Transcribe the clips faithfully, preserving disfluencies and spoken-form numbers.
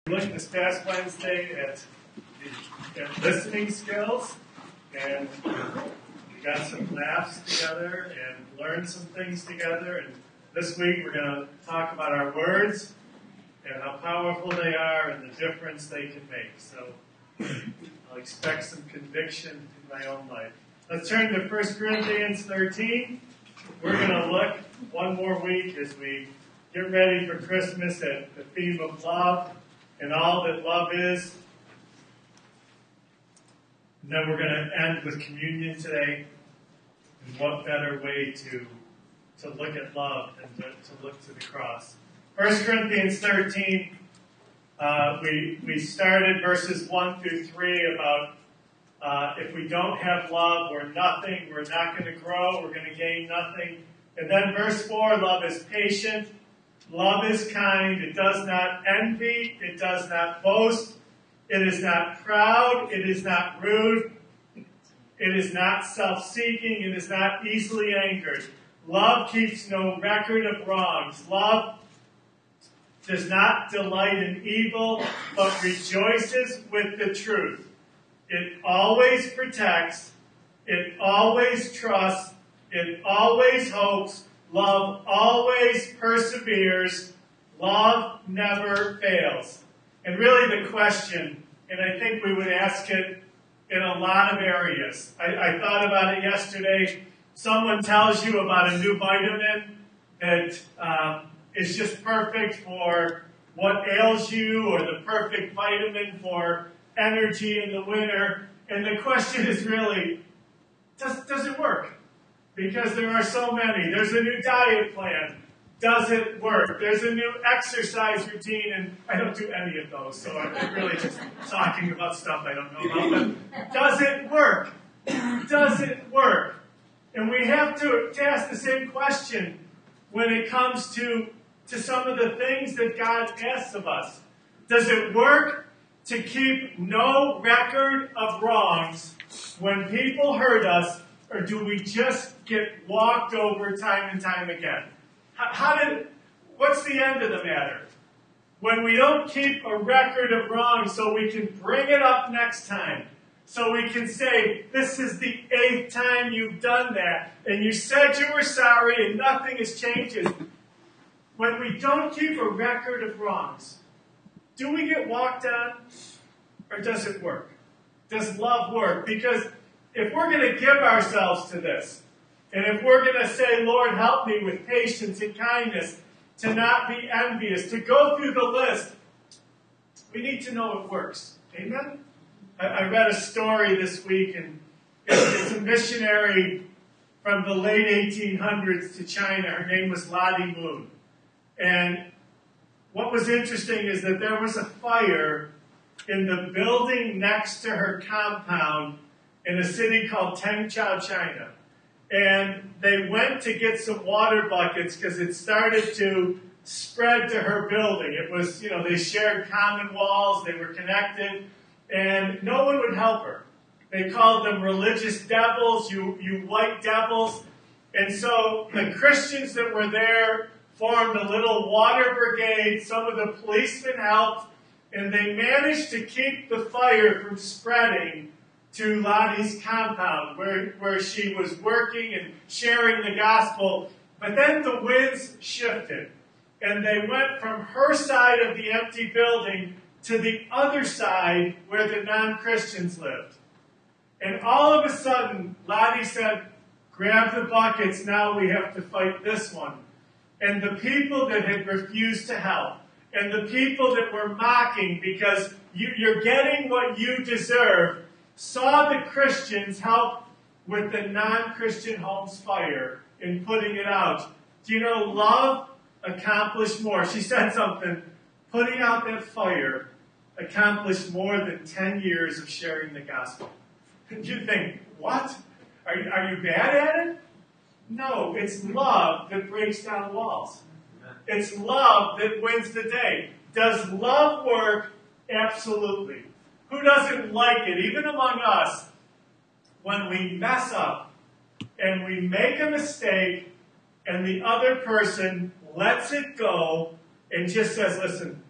We looked this past Wednesday at, the, at listening skills, and we got some laughs together and learned some things together. And this week we're going to talk about our words and how powerful they are and the difference they can make. So I'll expect some conviction in my own life. Let's turn to First Corinthians thirteen. We're going to look one more week as we get ready for Christmas at the theme of love and all that love is. And then we're going to end with communion today. And what better way to, to look at love than to, to look to the cross. First Corinthians thirteen, uh, we, we started verses one through three about uh, if we don't have love, we're nothing, we're not going to grow, we're going to gain nothing. And then verse four, love is patient, love is kind, it does not envy, it does not boast, it is not proud, it is not rude, it is not self-seeking, it is not easily angered. Love keeps no record of wrongs. Love does not delight in evil, but rejoices with the truth. It always protects, it always trusts, it always hopes, love always perseveres, love never fails. And really the question, and I think we would ask it in a lot of areas. I, I thought about it yesterday. Someone tells you about a new vitamin that um, is just perfect for what ails you, or the perfect vitamin for energy in the winter. And the question is really, does, does it work? Because there are so many. There's a new diet plan. Does it work? There's a new exercise routine, and I don't do any of those, so I'm really just talking about stuff I don't know about. But does it work? Does it work? And we have to, to ask the same question when it comes to, to some of the things that God asks of us. Does it work to keep no record of wrongs when people hurt us, or do we just get walked over time and time again? How, how did, what's the end of the matter? When we don't keep a record of wrongs so we can bring it up next time, so we can say, this is the eighth time you've done that, and you said you were sorry and nothing has changed. When we don't keep a record of wrongs, do we get walked on, or does it work? Does love work? Because if we're going to give ourselves to this, and if we're going to say, Lord, help me with patience and kindness, to not be envious, to go through the list, we need to know it works. Amen? I, I read a story this week, and it's, it's a missionary from the late eighteen hundreds to China. Her name was Lottie Moon. And what was interesting is that there was a fire in the building next to her compound in a city called Tengchao, China. And they went to get some water buckets because it started to spread to her building. It was, you know, they shared common walls, they were connected, and no one would help her. They called them religious devils, you, you white devils. And so the Christians that were there formed a little water brigade. Some of the policemen helped, and they managed to keep the fire from spreading to Lottie's compound, where, where she was working and sharing the gospel. But then the winds shifted, and they went from her side of the empty building to the other side where the non-Christians lived. And all of a sudden, Lottie said, grab the buckets, now we have to fight this one. And the people that had refused to help, and the people that were mocking because you, you're getting what you deserve, saw the Christians help with the non-Christian home's fire in putting it out. Do you know, love accomplished more. She said something, putting out that fire accomplished more than ten years of sharing the gospel. And you think, what? Are, are you bad at it? No, it's love that breaks down walls. It's love that wins the day. Does love work? Absolutely. Who doesn't like it, even among us, when we mess up and we make a mistake and the other person lets it go and just says, listen,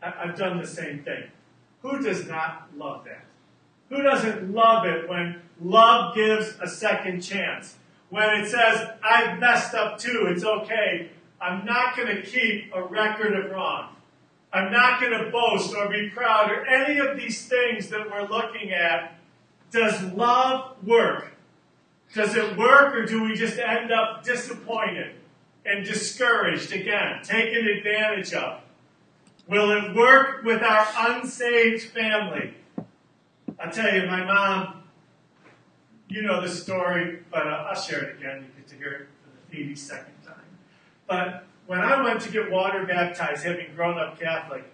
I've done the same thing. Who does not love that? Who doesn't love it when love gives a second chance? When it says, I've messed up too, it's okay. I'm not going to keep a record of wrong. I'm not going to boast or be proud or any of these things that we're looking at. Does love work? Does it work, or do we just end up disappointed and discouraged again, taken advantage of? Will it work with our unsaved family? I'll tell you, my mom, you know the story, but I'll share it again. You get to hear it for the eighty-second time. But when I went to get water baptized, having grown up Catholic,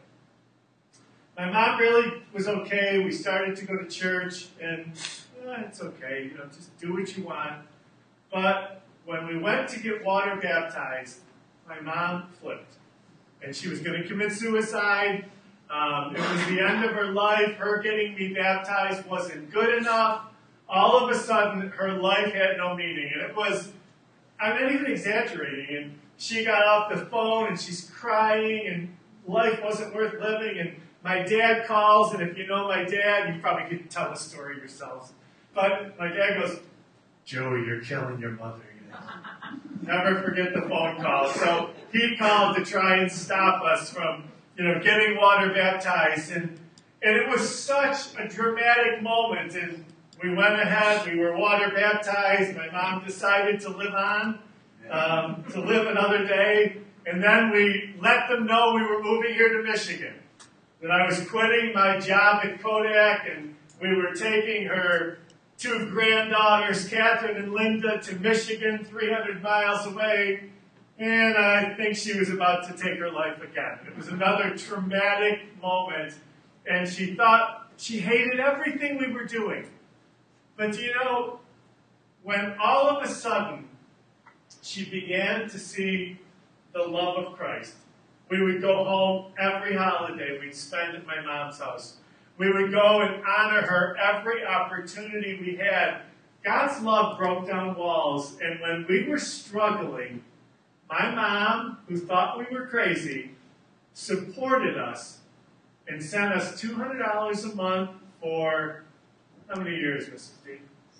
my mom really was okay. We started to go to church, and eh, it's okay, you know, just do what you want. But when we went to get water baptized, my mom flipped. And she was going to commit suicide. Um, it was the end of her life. Her getting me baptized wasn't good enough. All of a sudden, her life had no meaning. And it was, I'm not even exaggerating. And she got off the phone, and she's crying, and life wasn't worth living. And my dad calls, and if you know my dad, you probably could tell the story yourselves. But my dad goes, Joey, you're killing your mother. Never forget the phone call. So he called to try and stop us from, you know, getting water baptized. And, and it was such a dramatic moment. And we went ahead, we were water baptized. My mom decided to live on, um, to live another day. And then we let them know we were moving here to Michigan, that I was quitting my job at Kodak, and we were taking her two granddaughters, Catherine and Linda, to Michigan, three hundred miles away, and I think she was about to take her life again. It was another traumatic moment, and she thought she hated everything we were doing. But do you know, when all of a sudden she began to see the love of Christ, we would go home every holiday we'd spend at my mom's house. We would go and honor her every opportunity we had. God's love broke down walls, and when we were struggling, my mom, who thought we were crazy, supported us and sent us two hundred dollars a month for, how many years, Missus D?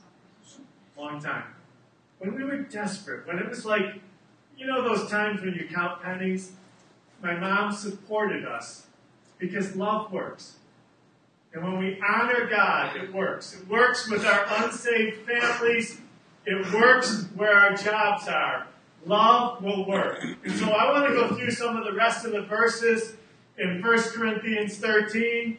Long time. When we were desperate, when it was like, you know those times when you count pennies? My mom supported us because love works. And when we honor God, it works. It works with our unsaved families. It works where our jobs are. Love will work. And so I want to go through some of the rest of the verses in First Corinthians thirteen.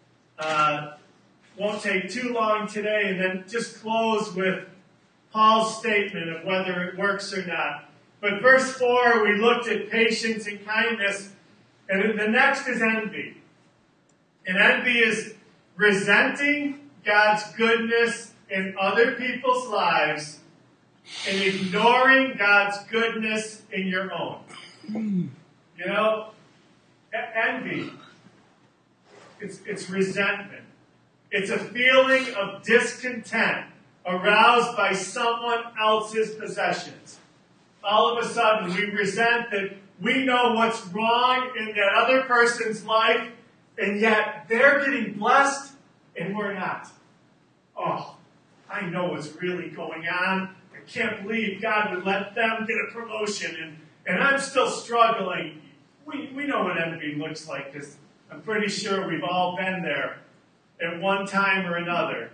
Uh, won't take too long today, and then just close with Paul's statement of whether it works or not. But verse four, we looked at patience and kindness, and the next is envy. And envy is resenting God's goodness in other people's lives and ignoring God's goodness in your own. You know, envy, it's, it's resentment. It's a feeling of discontent aroused by someone else's possessions. All of a sudden, we resent that we know what's wrong in that other person's life, and yet they're getting blessed and we're not. Oh, I know what's really going on. I can't believe God would let them get a promotion, and, and I'm still struggling. We, we know what envy looks like, because I'm pretty sure we've all been there at one time or another.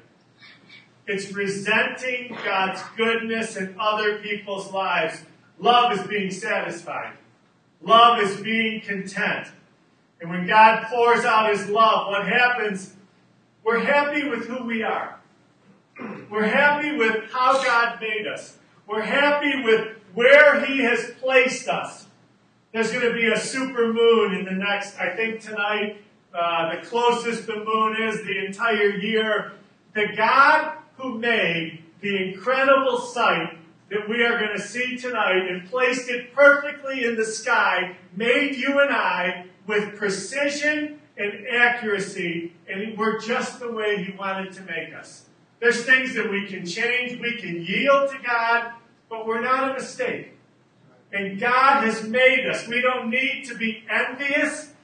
It's resenting God's goodness in other people's lives. Love is being satisfied. Love is being content. And when God pours out His love, what happens? We're happy with who we are. We're happy with how God made us. We're happy with where He has placed us. There's going to be a super moon in the next, I think tonight, uh, the closest the moon is the entire year. The God who made the incredible sight that we are going to see tonight and placed it perfectly in the sky, made you and I with precision and accuracy, and we're just the way He wanted to make us. There's things that we can change, we can yield to God, but we're not a mistake. And God has made us. We don't need to be envious.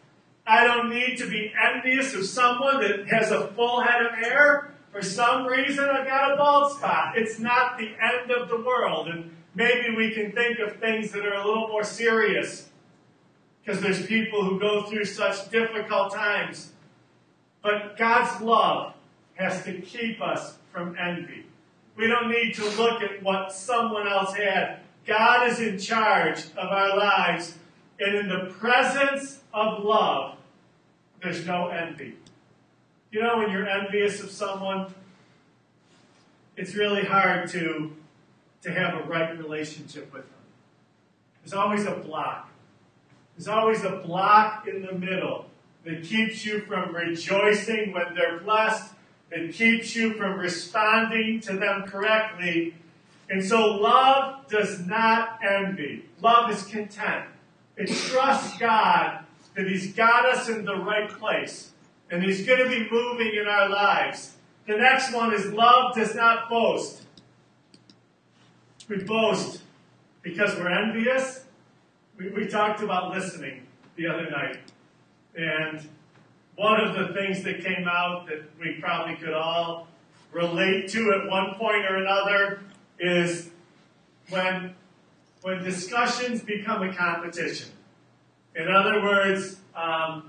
I don't need to be envious of someone that has a full head of hair. For some reason, I've got a bald spot. It's not the end of the world. And maybe we can think of things that are a little more serious, because there's people who go through such difficult times. But God's love has to keep us from envy. We don't need to look at what someone else had. God is in charge of our lives. And in the presence of love, there's no envy. You know, when you're envious of someone, it's really hard to, to have a right relationship with them. There's always a block. There's always a block in the middle that keeps you from rejoicing when they're blessed, that keeps you from responding to them correctly. And so love does not envy. Love is content. It trusts God that He's got us in the right place, and He's going to be moving in our lives. The next one is love does not boast. We boast because we're envious. We, we talked about listening the other night. And one of the things that came out that we probably could all relate to at one point or another is when, when discussions become a competition. In other words, um,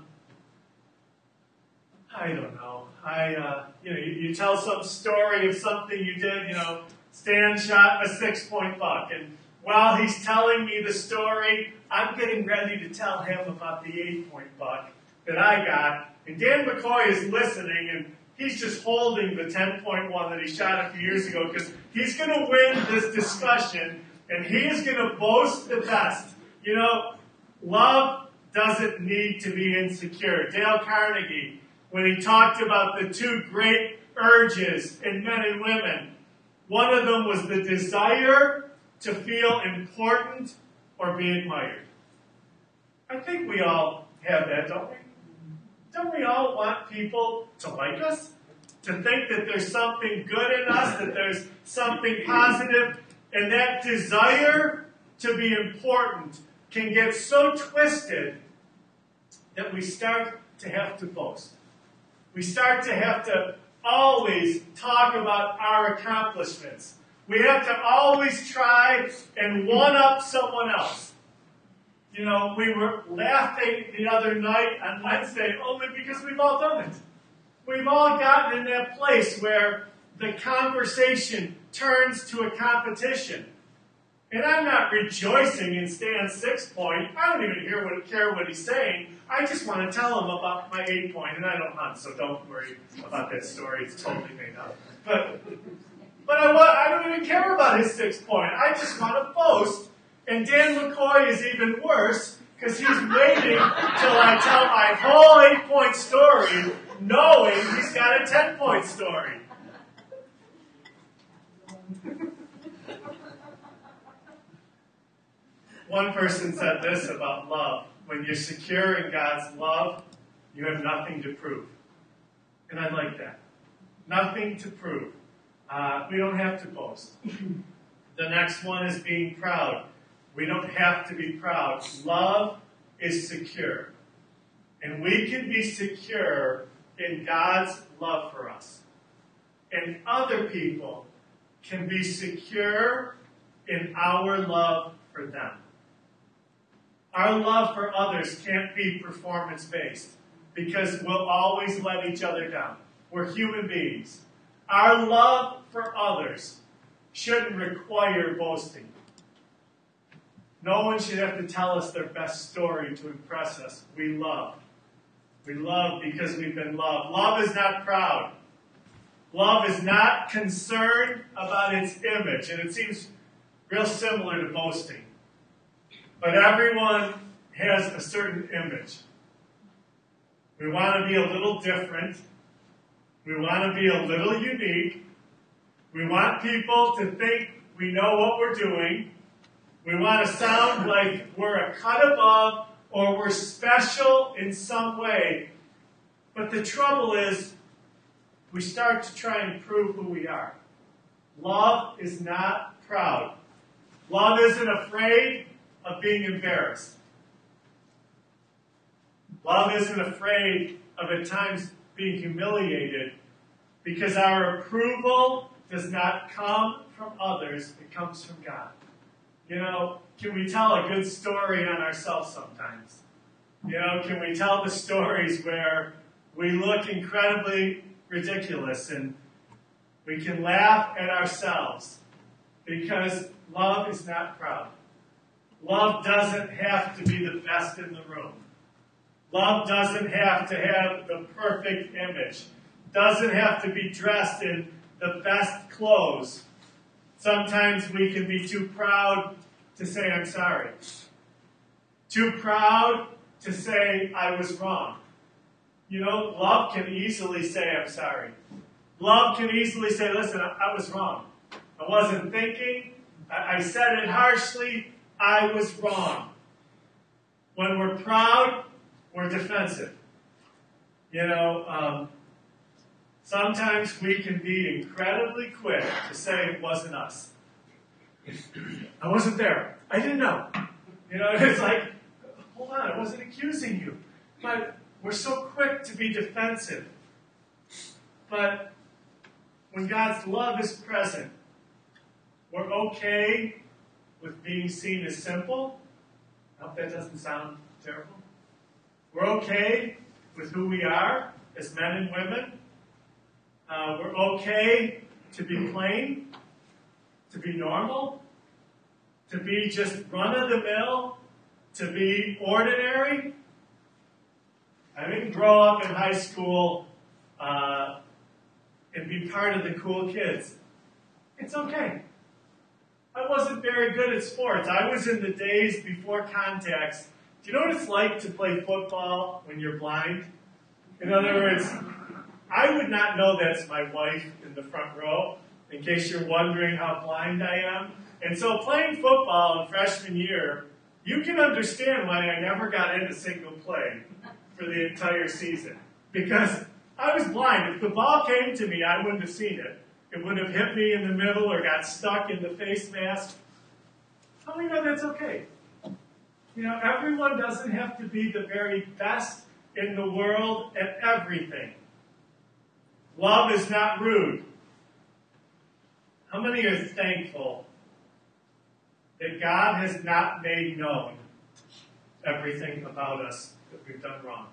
I don't know. I, uh, you know, you, you tell some story of something you did. You know, Stan shot a six-point buck, and while he's telling me the story, I'm getting ready to tell him about the eight-point buck that I got. And Dan McCoy is listening, and he's just holding the ten-point one that he shot a few years ago, because he's going to win this discussion, and he is going to boast the best. You know, love doesn't need to be insecure. Dale Carnegie, when he talked about the two great urges in men and women, one of them was the desire to feel important or be admired. I think we all have that, don't we? Don't we all want people to like us? To think that there's something good in us, that there's something positive, and that desire to be important can get so twisted that we start to have to boast. We start to have to always talk about our accomplishments. We have to always try and one-up someone else. You know, we were laughing the other night on Wednesday only because we've all done it. We've all gotten in that place where the conversation turns to a competition. And I'm not rejoicing in Stan's six point. I don't even hear what, care what he's saying. I just want to tell him about my eight point, and I don't hunt, so don't worry about that story. It's totally made up. But, but I, I don't even care about his six point. I just want to boast. And Dan McCoy is even worse, because he's waiting till I tell my whole eight-point story, knowing he's got a ten-point story. One person said this about love. When you're secure in God's love, you have nothing to prove. And I like that. Nothing to prove. Uh, we don't have to boast. The next one is being proud. We don't have to be proud. Love is secure. And we can be secure in God's love for us. And other people can be secure in our love for them. Our love for others can't be performance-based, because we'll always let each other down. We're human beings. Our love for others shouldn't require boasting. No one should have to tell us their best story to impress us. We love. We love because we've been loved. Love is not proud. Love is not concerned about its image. And it seems real similar to boasting. But everyone has a certain image. We want to be a little different. We want to be a little unique. We want people to think we know what we're doing. We want to sound like we're a cut above or we're special in some way. But the trouble is, we start to try and prove who we are. Love is not proud. Love isn't afraid of being embarrassed. Love isn't afraid of at times being humiliated because our approval does not come from others, it comes from God. You know, can we tell a good story on ourselves sometimes? You know, can we tell the stories where we look incredibly ridiculous and we can laugh at ourselves because love is not proud. Love doesn't have to be the best in the room. Love doesn't have to have the perfect image. Doesn't have to be dressed in the best clothes. Sometimes we can be too proud to say I'm sorry. Too proud to say I was wrong. You know, love can easily say I'm sorry. Love can easily say, listen, I, I was wrong. I wasn't thinking. I, I said it harshly. I was wrong. When we're proud, we're defensive. You know, um, sometimes we can be incredibly quick to say it wasn't us. I wasn't there. I didn't know. You know, it's like, hold on, I wasn't accusing you. But we're so quick to be defensive. But when God's love is present, we're okay with being seen as simple. I hope that doesn't sound terrible. We're okay with who we are as men and women. Uh, we're okay to be plain, to be normal, to be just run-of-the-mill, to be ordinary. I didn't grow up in high school uh, and be part of the cool kids. It's okay. I wasn't very good at sports. I was in the days before contacts. Do you know what it's like to play football when you're blind? In other words, I would not know that's my wife in the front row, in case you're wondering how blind I am. And so playing football in freshman year, you can understand why I never got in a single play for the entire season. Because I was blind. If the ball came to me, I wouldn't have seen it. It would have hit me in the middle or got stuck in the face mask. How many know that's okay? You know, everyone doesn't have to be the very best in the world at everything. Love is not rude. How many are thankful that God has not made known everything about us that we've done wrong?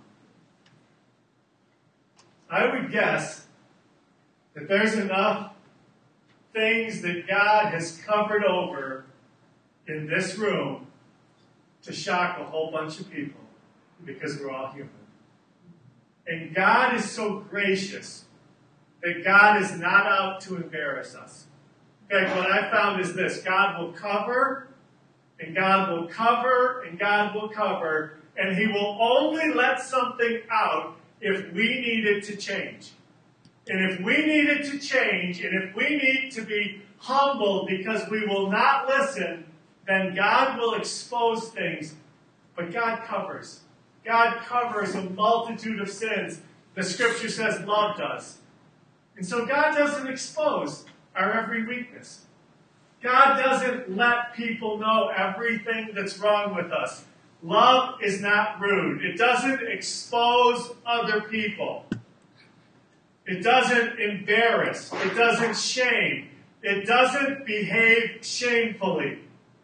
I would guess that there's enough things that God has covered over in this room to shock a whole bunch of people because we're all human. And God is so gracious that God is not out to embarrass us. In fact, what I found is this: God will cover, and God will cover, and God will cover, and He will only let something out if we need it to change. And if we need it to change, and if we need to be humbled because we will not listen, then God will expose things. But God covers. God covers a multitude of sins. The Scripture says love does. And so God doesn't expose our every weakness. God doesn't let people know everything that's wrong with us. Love is not rude. It doesn't expose other people. It doesn't embarrass. It doesn't shame. It doesn't behave shamefully.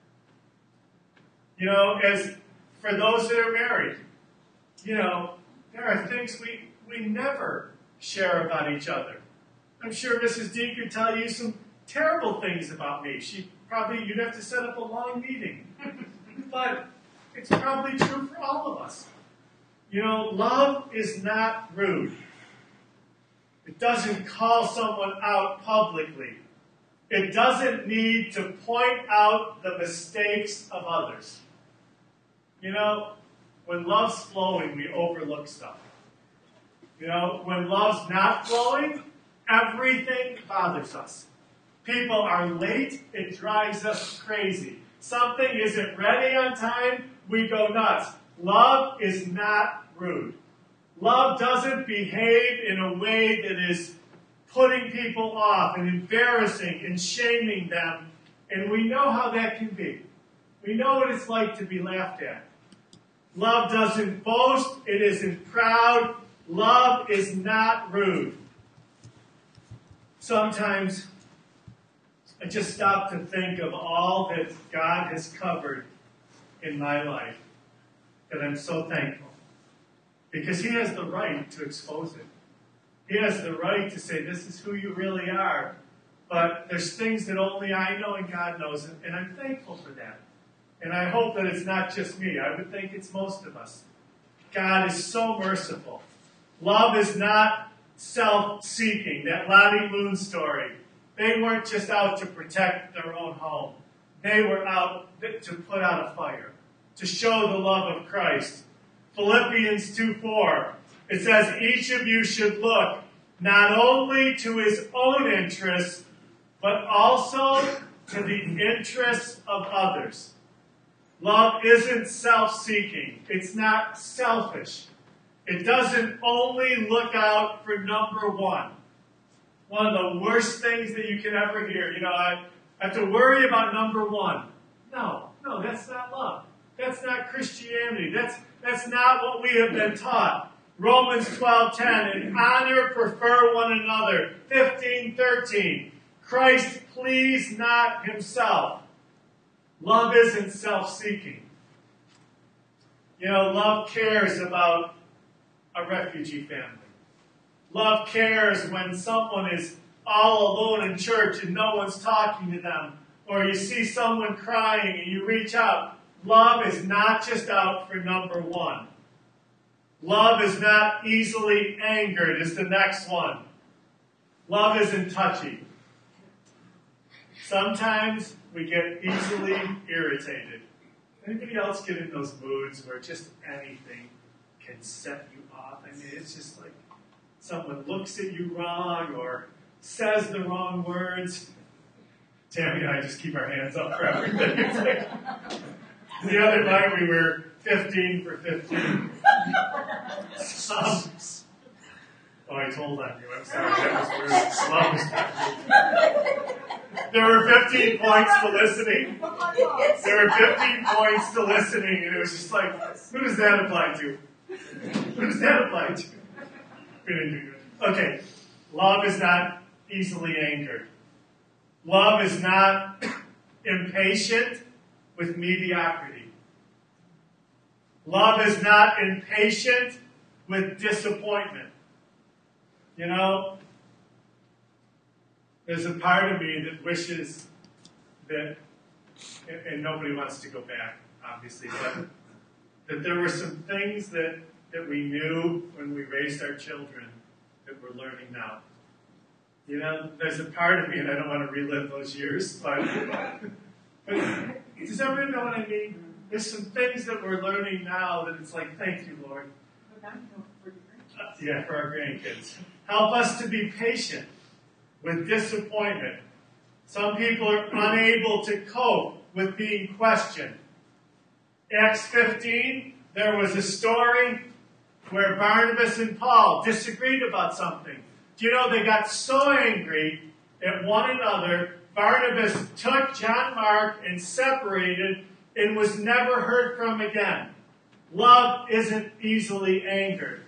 You know, as for those that are married, you know, there are things we, we never share about each other. I'm sure Missus D could tell you some terrible things about me. She probably, you'd have to set up a long meeting. But it's probably true for all of us. You know, love is not rude. It doesn't call someone out publicly. It doesn't need to point out the mistakes of others. You know, when love's flowing, we overlook stuff. You know, when love's not flowing, everything bothers us. People are late, it drives us crazy. Something isn't ready on time, we go nuts. Love is not rude. Love doesn't behave in a way that is putting people off and embarrassing and shaming them. And we know how that can be. We know what it's like to be laughed at. Love doesn't boast. It isn't proud. Love is not rude. Sometimes I just stop to think of all that God has covered in my life, and I'm so thankful. Because he has the right to expose it. He has the right to say, this is who you really are. But there's things that only I know and God knows, and I'm thankful for that. And I hope that it's not just me. I would think it's most of us. God is so merciful. Love is not self-seeking. That Lottie Moon story. They weren't just out to protect their own home. They were out to put out a fire, to show the love of Christ. Philippians two four, it says, each of you should look not only to his own interests, but also to the interests of others. Love isn't self-seeking. It's not selfish. It doesn't only look out for number one. One of the worst things that you can ever hear. You know, I have to worry about number one. No, no, that's not love. That's not Christianity. That's, that's not what we have been taught. Romans twelve ten, and honor, prefer one another. fifteen thirteen, Christ please not himself. Love isn't self-seeking. You know, love cares about a refugee family. Love cares when someone is all alone in church and no one's talking to them. Or you see someone crying and you reach out. Love is not just out for number one. Love is not easily angered is the next one. Love isn't touchy. Sometimes we get easily irritated. Anybody else get in those moods where just anything can set you off? I mean, it's just like someone looks at you wrong or says the wrong words. Tammy and I just keep our hands up for everything. It's like, the other night we were fifteen for fifteen. Um, oh, I told on you. I'm sorry. That was rude. There were fifteen points to listening. There were fifteen points to listening, and it was just like, who does that apply to? Who does that apply to? We didn't do good. Okay. Love is not easily angered. Love is not impatient with mediocrity. Love is not impatient with disappointment. You know, there's a part of me that wishes that, and nobody wants to go back, obviously, but that there were some things that, that we knew when we raised our children that we're learning now. You know, there's a part of me, and I don't want to relive those years, but, but does everyone know what I mean? There's some things that we're learning now that it's like, thank you, Lord. Uh, yeah, for our grandkids. Help us to be patient with disappointment. Some people are unable to cope with being questioned. Acts fifteen, there was a story where Barnabas and Paul disagreed about something. Do you know they got so angry at one another, Barnabas took John Mark and separated and was never heard from again. Love isn't easily angered.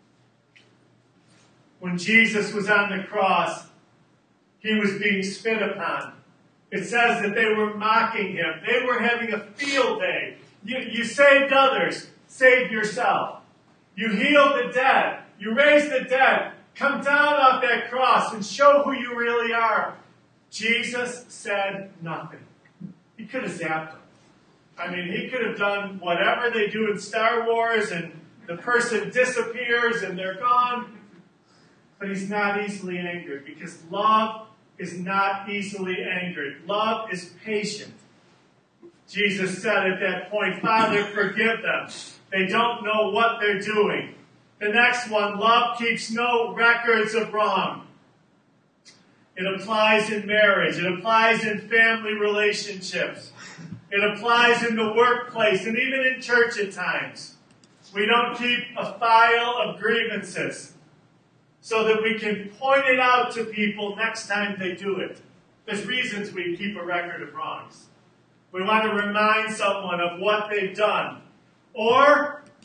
When Jesus was on the cross, he was being spit upon. It says that they were mocking him. They were having a field day. You, you saved others. Save yourself. You healed the dead. You raised the dead. Come down off that cross and show who you really are. Jesus said nothing. He could have zapped them. I mean, he could have done whatever they do in Star Wars and the person disappears and they're gone. But he's not easily angered because love is not easily angered. Love is patient. Jesus said at that point, Father, forgive them. They don't know what they're doing. The next one, love keeps no records of wrong. It applies in marriage. It applies in family relationships. It applies in the workplace and even in church at times. We don't keep a file of grievances so that we can point it out to people next time they do it. There's reasons we keep a record of wrongs. We want to remind someone of what they've done. Or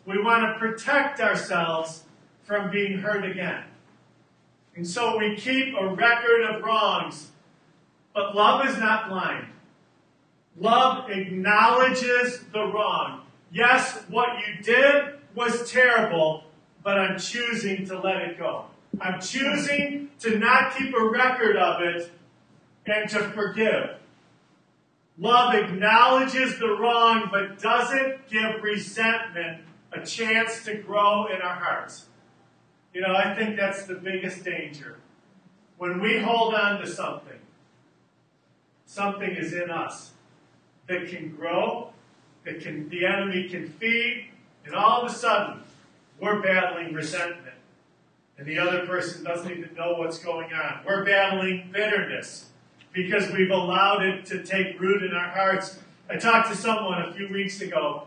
We want to protect ourselves from being hurt again. And so we keep a record of wrongs. But love is not blind. Love acknowledges the wrong. Yes, what you did was terrible, but I'm choosing to let it go. I'm choosing to not keep a record of it and to forgive. Love acknowledges the wrong, but doesn't give resentment a chance to grow in our hearts. You know, I think that's the biggest danger. When we hold on to something, something is in us that can grow, that can the enemy can feed, and all of a sudden, we're battling resentment. And the other person doesn't even know what's going on. We're battling bitterness because we've allowed it to take root in our hearts. I talked to someone a few weeks ago,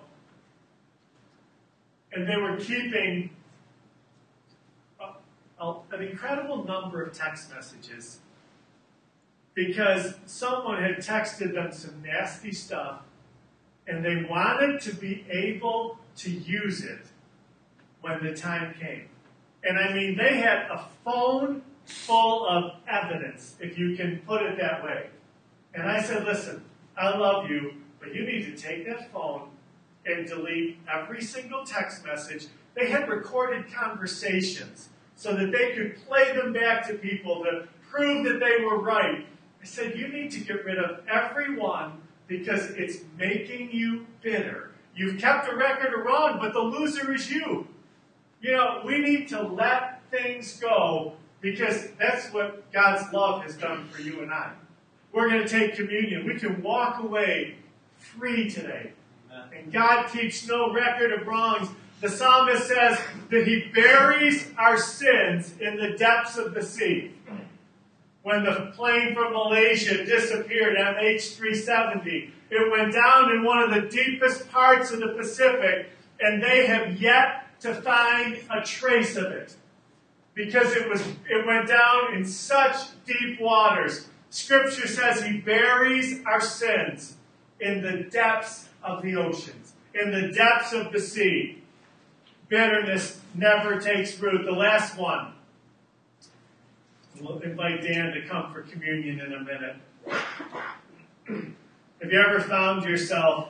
and they were keeping a, a, an incredible number of text messages because someone had texted them some nasty stuff, and they wanted to be able to use it when the time came. And I mean, they had a phone full of evidence, if you can put it that way. And I said, listen, I love you, but you need to take that phone and delete every single text message. They had recorded conversations so that they could play them back to people to prove that they were right. I said, you need to get rid of every one because it's making you bitter. You've kept a record of wrong, but the loser is you. You know, we need to let things go because that's what God's love has done for you and I. We're going to take communion. We can walk away free today. And God keeps no record of wrongs. The psalmist says that he buries our sins in the depths of the sea. When the plane from Malaysia disappeared, M H three seventy, it went down in one of the deepest parts of the Pacific, and they have yet to find a trace of it. Because it was it went down in such deep waters. Scripture says he buries our sins in the depths of the oceans, in the depths of the sea. Bitterness never takes root. The last one. We'll invite Dan to come for communion in a minute. Have you ever found yourself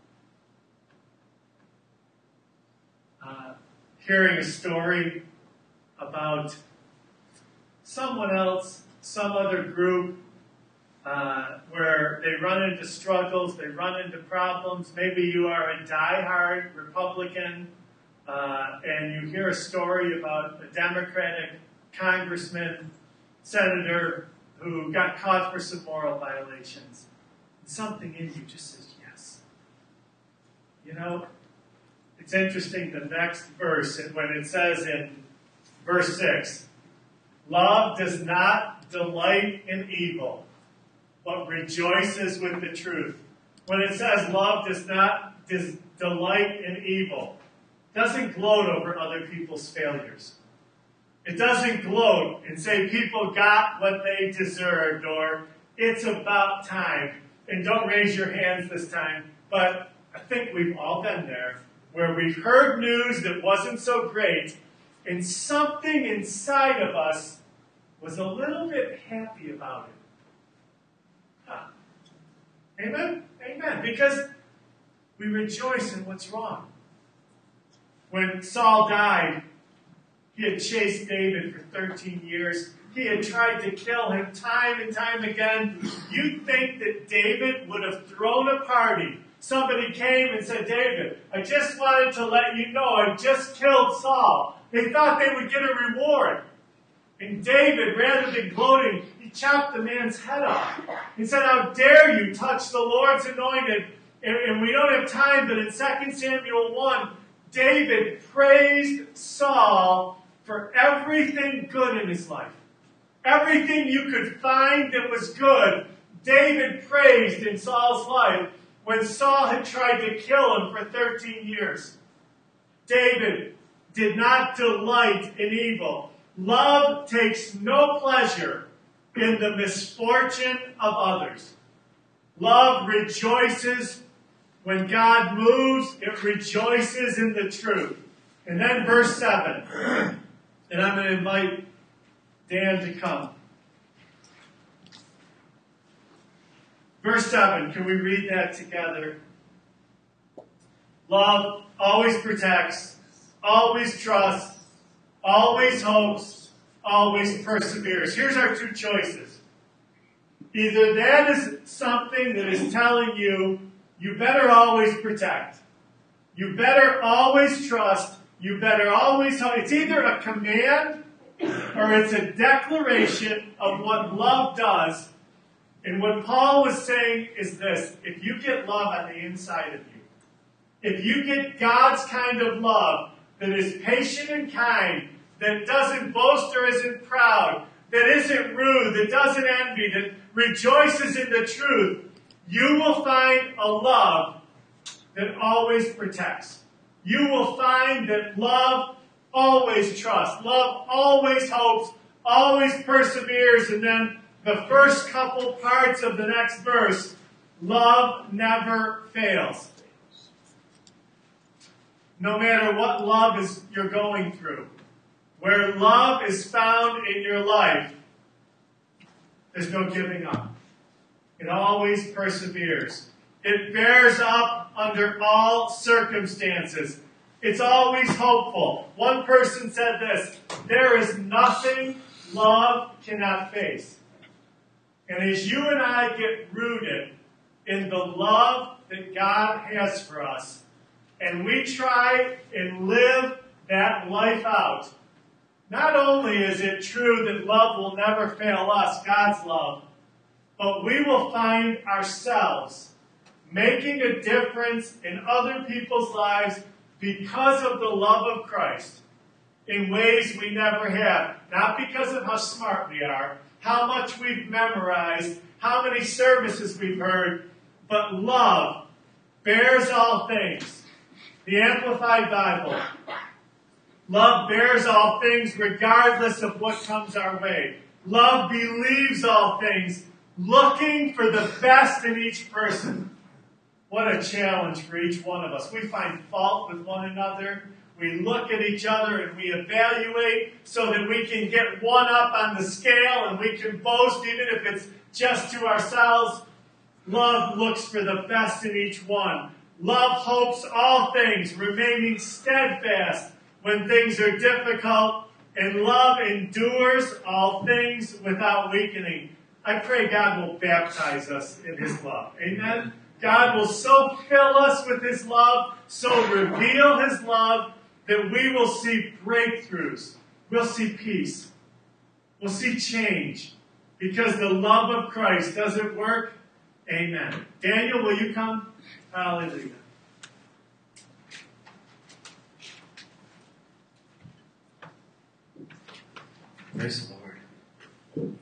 uh, hearing a story about someone else, some other group, uh, where they run into struggles, they run into problems? Maybe you are a diehard Republican, uh, and you hear a story about a Democratic congressman, senator who got caught for some moral violations. And something in you just says yes. You know, it's interesting, the next verse, when it says in verse six, love does not delight in evil, but rejoices with the truth. When it says love does not dis- delight in evil, doesn't gloat over other people's failures. It doesn't gloat and say people got what they deserved or it's about time. And don't raise your hands this time, but I think we've all been there where we've heard news that wasn't so great and something inside of us was a little bit happy about it. Huh. Amen? Amen. Because we rejoice in what's wrong. When Saul died, he had chased David for thirteen years. He had tried to kill him time and time again. You'd think that David would have thrown a party. Somebody came and said, David, I just wanted to let you know I just killed Saul. They thought they would get a reward. And David, rather than gloating, he chopped the man's head off. He said, how dare you touch the Lord's anointed? And, and we don't have time, but in Second Samuel one, David praised Saul for everything good in his life. Everything you could find that was good, David praised in Saul's life when Saul had tried to kill him for thirteen years. David did not delight in evil. Love takes no pleasure in the misfortune of others. Love rejoices when God moves. It rejoices in the truth. And then verse seven. And I'm going to invite Dan to come. Verse seven, can we read that together? Love always protects, always trusts, always hopes, always perseveres. Here's our two choices. Either that is something that is telling you, you better always protect. You better always trust. You better always hope. It's either a command or it's a declaration of what love does. And what Paul was saying is this: if you get love on the inside of you, if you get God's kind of love that is patient and kind, that doesn't boast or isn't proud, that isn't rude, that doesn't envy, that rejoices in the truth, you will find a love that always protects. You will find that love always trusts, love always hopes, always perseveres, and then the first couple parts of the next verse, love never fails. No matter what love is you're going through, where love is found in your life, there's no giving up. It always perseveres. It bears up under all circumstances. It's always hopeful. One person said this: there is nothing love cannot face. And as you and I get rooted in the love that God has for us, and we try and live that life out, not only is it true that love will never fail us, God's love, but we will find ourselves making a difference in other people's lives because of the love of Christ in ways we never have. Not because of how smart we are, how much we've memorized, how many services we've heard, but love bears all things. The Amplified Bible. Love bears all things regardless of what comes our way. Love believes all things, looking for the best in each person. What a challenge for each one of us. We find fault with one another. We look at each other and we evaluate so that we can get one up on the scale and we can boast even if it's just to ourselves. Love looks for the best in each one. Love hopes all things, remaining steadfast when things are difficult. And love endures all things without weakening. I pray God will baptize us in His love. Amen? God will so fill us with His love, so reveal His love, that we will see breakthroughs. We'll see peace. We'll see change. Because the love of Christ does it work. Amen. Daniel, will you come? Hallelujah. Praise the Lord.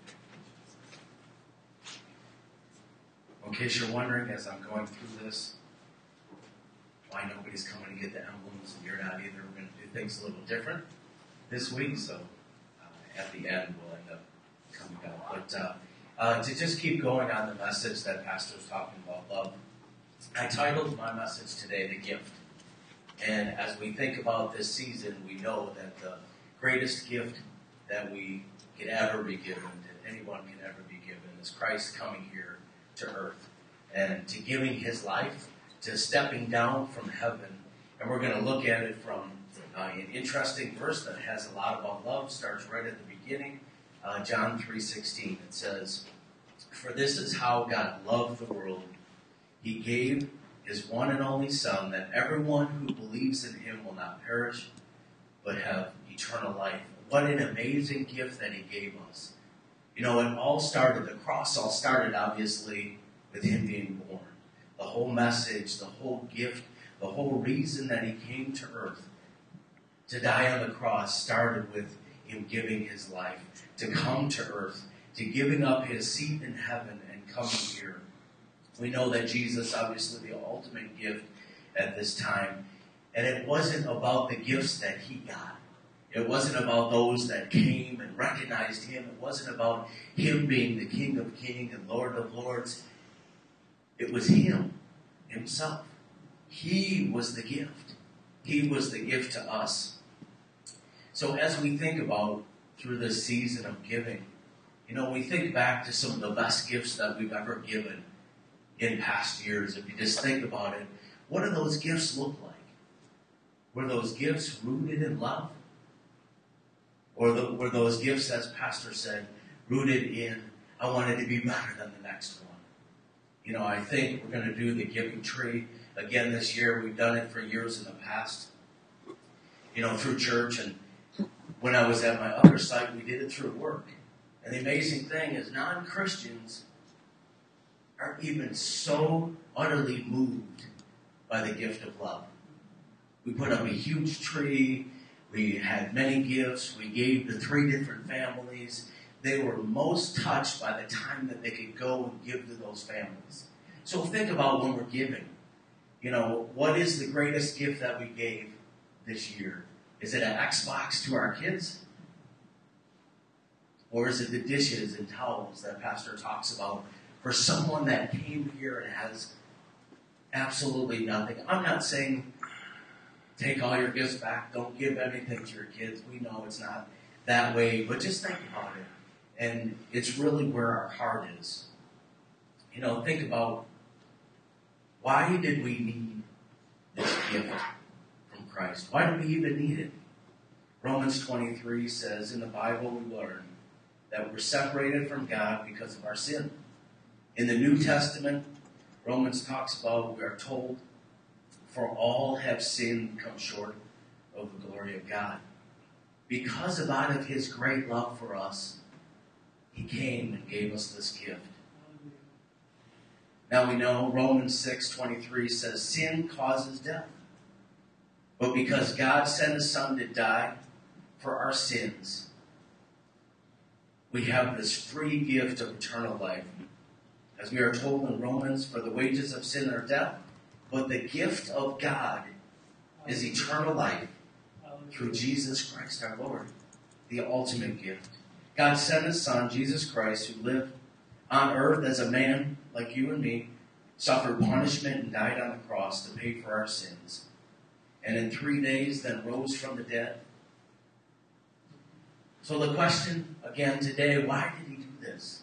In case you're wondering, as I'm going through this, why nobody's coming to get the emblems and you're not either, we're going to do things a little different this week. So uh, at the end, we'll end up coming out. But uh, uh, to just keep going on the message that Pastor was talking about love, I titled my message today, The Gift. And as we think about this season, we know that the greatest gift that we can ever be given, that anyone can ever be given, is Christ coming here to earth and to giving His life, to stepping down from heaven. And we're going to look at it from uh, an interesting verse that has a lot about love. Starts right at the beginning, uh, John three sixteen. It says, "For this is how God loved the world. He gave His one and only Son, that everyone who believes in Him will not perish, but have eternal life." What an amazing gift that He gave us. You know, it all started, the cross all started, obviously, with Him being born. The whole message, the whole gift, the whole reason that He came to earth to die on the cross started with Him giving His life, to come to earth, to giving up His seat in heaven and coming here. We know that Jesus, obviously, the ultimate gift at this time. And it wasn't about the gifts that He got. It wasn't about those that came and recognized Him. It wasn't about Him being the King of Kings and Lord of Lords. It was Him Himself. He was the gift. He was the gift to us. So as we think about through this season of giving, you know, we think back to some of the best gifts that we've ever given in past years. If you just think about it, what do those gifts look like? Were those gifts rooted in love? Or the, were those gifts, as Pastor said, rooted in, I wanted to be better than the next one? You know, I think we're going to do the giving tree again this year. We've done it for years in the past, you know, through church. And when I was at my other site, we did it through work. And the amazing thing is non-Christians are even so utterly moved by the gift of love. We put up a huge tree. We had many gifts. We gave to three different families. They were most touched by the time that they could go and give to those families. So think about when we're giving. You know, what is the greatest gift that we gave this year? Is it an Xbox to our kids? Or is it the dishes and towels that Pastor talks about for someone that came here and has absolutely nothing? I'm not saying take all your gifts back. Don't give anything to your kids. We know it's not that way. But just think about it. And it's really where our heart is. You know, think about, why did we need this gift from Christ? Why do we even need it? Romans twenty-three says, in the Bible we learn that we're separated from God because of our sin. In the New Testament, Romans talks about, we are told, for all have sinned and come short of the glory of God. Because of out of his great love for us, he came and gave us this gift. Now we know Romans six twenty-three says, sin causes death. But because God sent his Son to die for our sins, we have this free gift of eternal life. As we are told in Romans, for the wages of sin are death, but the gift of God is eternal life through Jesus Christ our Lord, the ultimate gift. God sent his Son, Jesus Christ, who lived on earth as a man like you and me, suffered punishment and died on the cross to pay for our sins. And in three days then rose from the dead. So the question again today, why did he do this?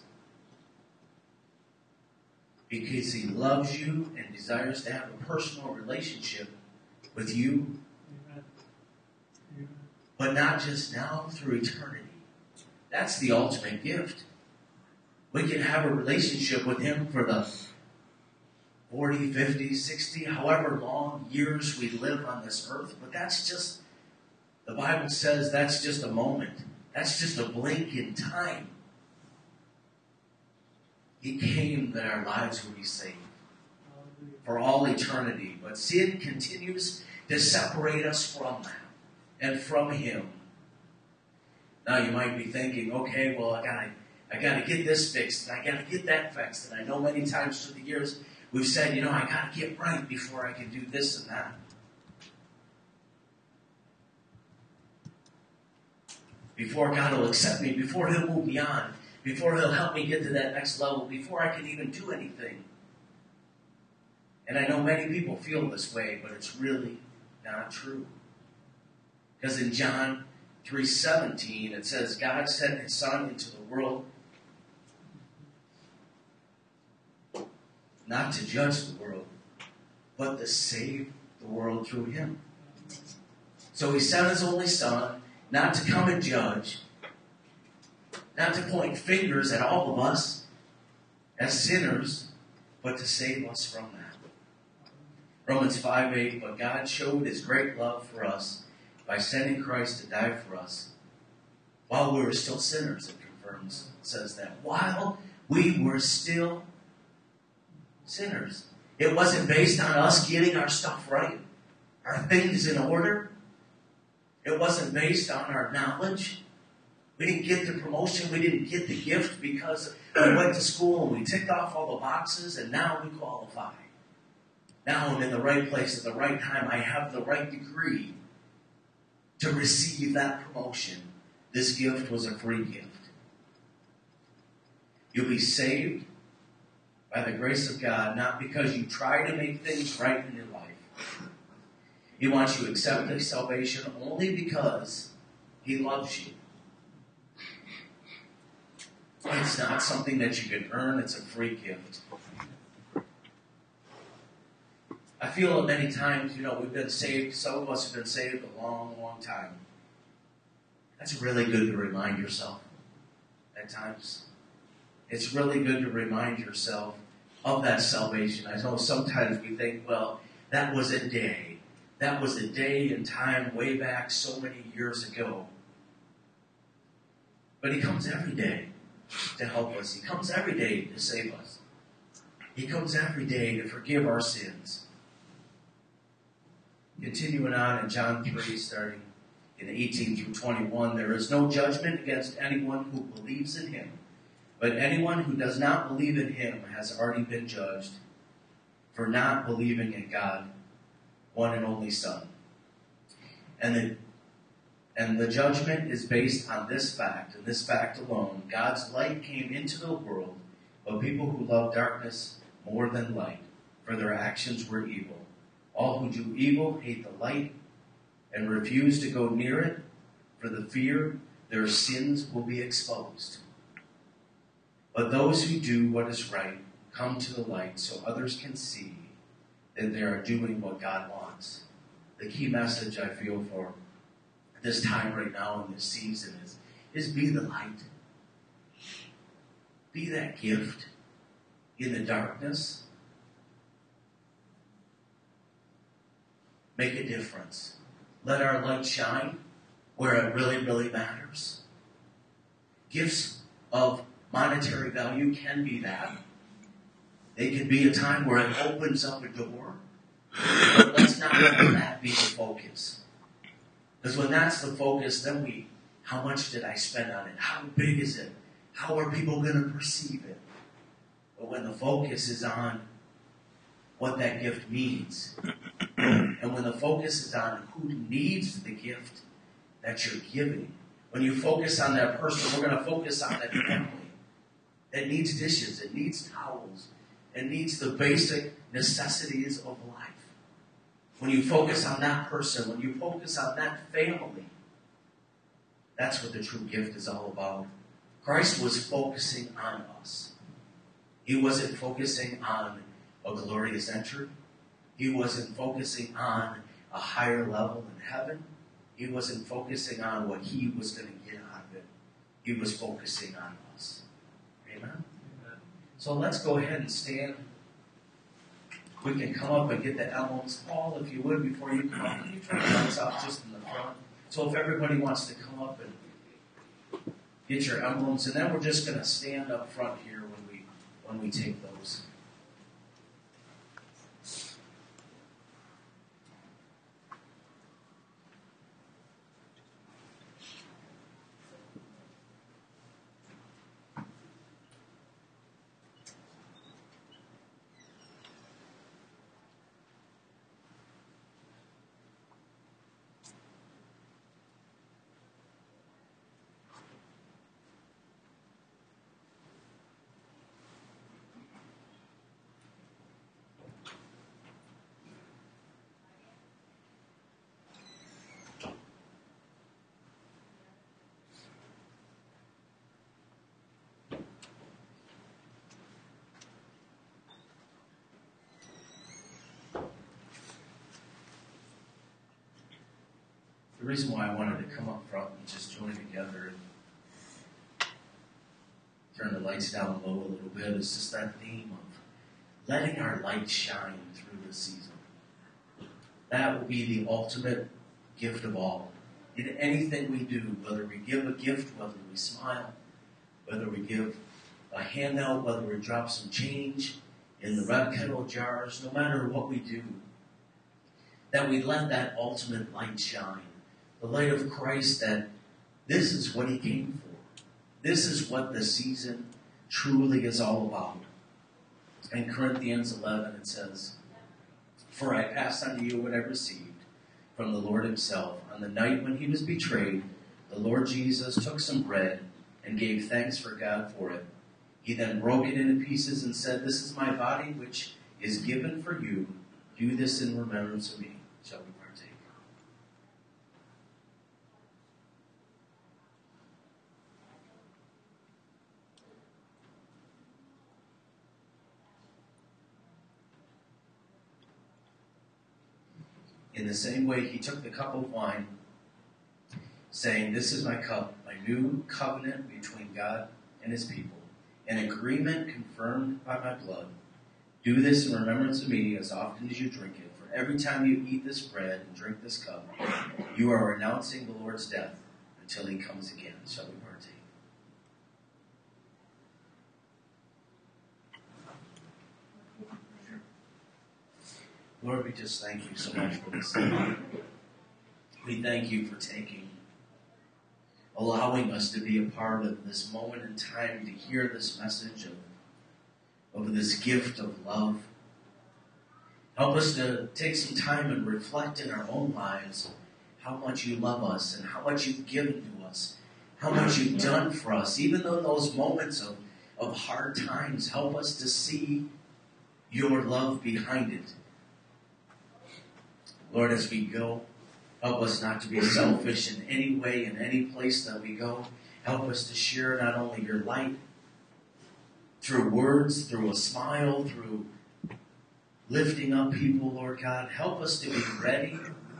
Because he loves you and desires to have a personal relationship with you. Amen. But not just now, through eternity. That's the ultimate gift. We can have a relationship with him for the forty, fifty, sixty, however long years we live on this earth. But that's just, the Bible says that's just a moment. That's just a blink in time. He came that our lives would be saved for all eternity. But sin continues to separate us from that and from him. Now you might be thinking, okay, well, I gotta, I gotta get this fixed, and I gotta get that fixed. And I know many times through the years we've said, you know, I gotta get right before I can do this and that. Before God will accept me, before he'll move me on, before he'll help me get to that next level, before I can even do anything. And I know many people feel this way, but it's really not true. Because in John three seventeen, it says, God sent his Son into the world not to judge the world, but to save the world through him. So he sent his only Son, not to come and judge, not to point fingers at all of us as sinners, but to save us from that. Romans five eight, but God showed his great love for us by sending Christ to die for us while we were still sinners, it confirms, it says that. While we were still sinners. It wasn't based on us getting our stuff right, our things in order. It wasn't based on our knowledge. We didn't get the promotion. We didn't get the gift because we went to school and we ticked off all the boxes and now we qualify. Now I'm in the right place at the right time. I have the right degree to receive that promotion. This gift was a free gift. You'll be saved by the grace of God, not because you try to make things right in your life. He wants you to accept this salvation only because He loves you. It's not something that you can earn. It's a free gift. I feel that many times, you know, we've been saved. Some of us have been saved a long, long time. That's really good to remind yourself at times. It's really good to remind yourself of that salvation. I know sometimes we think, well, that was a day. That was a day in time way back so many years ago. But He comes every day to help us. He comes every day to save us. He comes every day to forgive our sins. Continuing on in John three, starting in eighteen through twenty-one, there is no judgment against anyone who believes in Him. But anyone who does not believe in Him has already been judged for not believing in God, one and only Son. And the, and the judgment is based on this fact, and this fact alone. God's light came into the world, but people who love darkness more than light, for their actions were evil. All who do evil hate the light and refuse to go near it, for the fear their sins will be exposed. But those who do what is right come to the light so others can see that they are doing what God wants. The key message I feel for this time right now in this season is, is be the light. Be that gift in the darkness. Make a difference. Let our light shine where it really, really matters. Gifts of monetary value can be that. They can be a time where it opens up a door. But let's not let that be the focus. Because when that's the focus, then we, how much did I spend on it? How big is it? How are people going to perceive it? But when the focus is on what that gift means, and when the focus is on who needs the gift that you're giving, when you focus on that person, we're going to focus on that family that needs dishes, it needs towels, it needs the basic necessities of life. When you focus on that person, when you focus on that family, that's what the true gift is all about. Christ was focusing on us. He wasn't focusing on a glorious entry. He wasn't focusing on a higher level in heaven. He wasn't focusing on what He was going to get out of it. He was focusing on us. Amen? Amen. So let's go ahead and stand. We can come up and get the emblems. Paul, if you would, before you come up, can you turn the lights off just in the front? So if everybody wants to come up and get your emblems, and then we're just going to stand up front here when we when we take those. The reason why I wanted to come up front and just join together and turn the lights down low a little bit is just that theme of letting our light shine through the season. That will be the ultimate gift of all. In anything we do, whether we give a gift, whether we smile, whether we give a handout, whether we drop some change in the red kettle jars, no matter what we do, that we let that ultimate light shine. The light of Christ, that this is what He came for. This is what the season truly is all about. In Corinthians eleven it says, "For I passed on to you what I received from the Lord Himself. On the night when He was betrayed, the Lord Jesus took some bread and gave thanks for God for it. He then broke it into pieces and said, 'This is my body which is given for you. Do this in remembrance of me.'" Shall we partake? In the same way, he took the cup of wine, saying, "This is my cup, my new covenant between God and his people, an agreement confirmed by my blood. Do this in remembrance of me as often as you drink it. For every time you eat this bread and drink this cup, you are renouncing the Lord's death until he comes again." Shall we partake? Lord, we just thank you so much for this day. We thank you for taking, allowing us to be a part of this moment in time to hear this message of, of this gift of love. Help us to take some time and reflect in our own lives how much you love us and how much you've given to us, how much you've done for us. Even though in those moments of, of hard times, help us to see your love behind it. Lord, as we go, help us not to be selfish in any way, in any place that we go. Help us to share not only your light through words, through a smile, through lifting up people, Lord God. Help us to be ready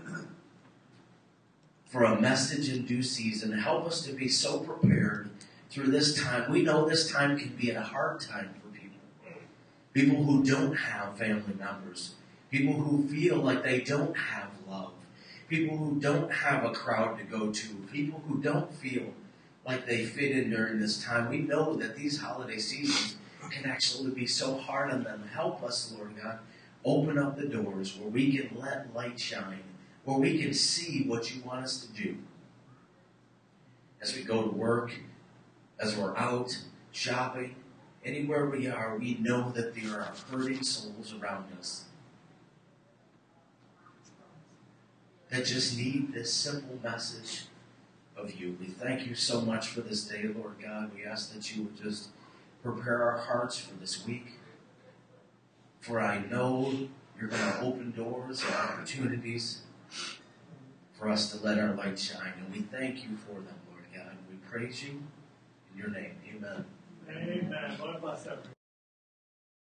for a message in due season. Help us to be so prepared through this time. We know this time can be a hard time for people. People who don't have family members. People who feel like they don't have love. People who don't have a crowd to go to. People who don't feel like they fit in during this time. We know that these holiday seasons can actually be so hard on them. Help us, Lord God. Open up the doors where we can let light shine, where we can see what you want us to do. As we go to work, as we're out shopping, anywhere we are, we know that there are hurting souls around us that just need this simple message of you. We thank you so much for this day, Lord God. We ask that you would just prepare our hearts for this week. For I know you're going to open doors and opportunities for us to let our light shine. And we thank you for them, Lord God. We praise you in your name. Amen. Amen. Lord bless everyone.